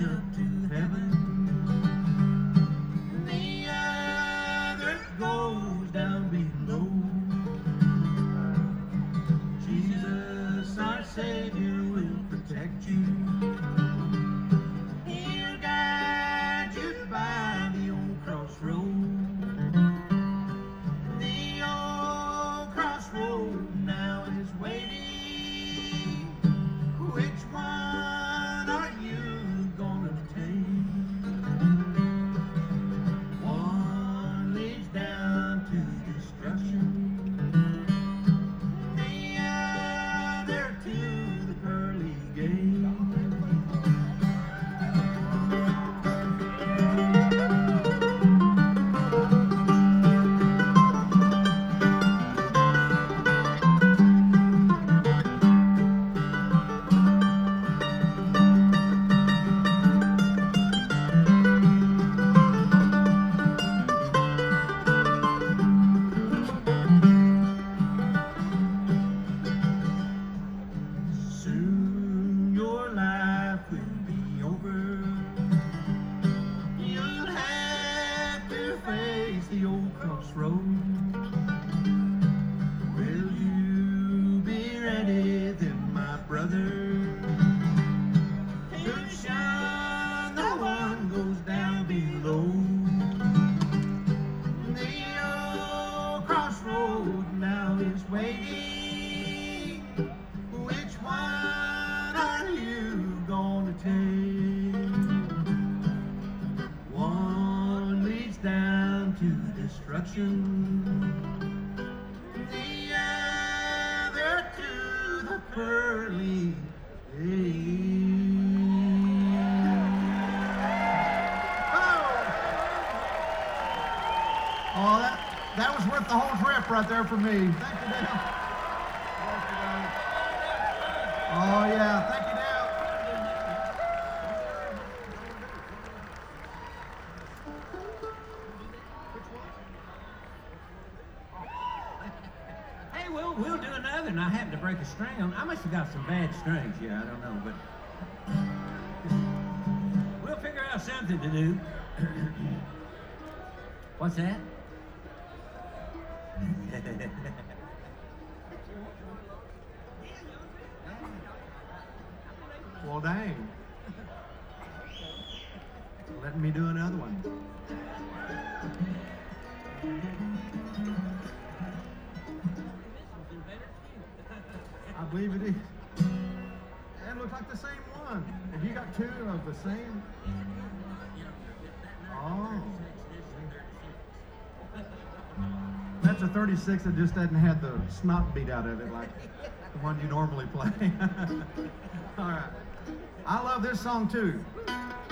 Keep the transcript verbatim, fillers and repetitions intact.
up to heaven. The other goes down below. Jesus, our Savior, will protect you. He'll guide you by the old crossroad. The old crossroad now is waiting. Which one are you gonna take? One leads down to destruction. The other to the pearly gate. Soon your life will be over. You'll have to face the old crossroad. Will you be ready then, my brother, to shun the one goes down below? The old crossroad now is waiting. Which one are you gonna take? One leads down to destruction. The other to the pearly gate. Oh! Oh, that, that was worth the whole trip right there for me. Thank you, Dale. Oh, yeah. Thank you, Dale. Hey, we'll, we'll do another, and I happened to break a string on. I must have got some bad strings here, I don't know, but we'll figure out something to do. What's that? Well, dang. Letting me do another one. I believe it is. It looks like the same one. Have you got two of the same? Oh. That's a thirty-six that just doesn't have the snot beat out of it like the one you normally play. All right. I love this song too.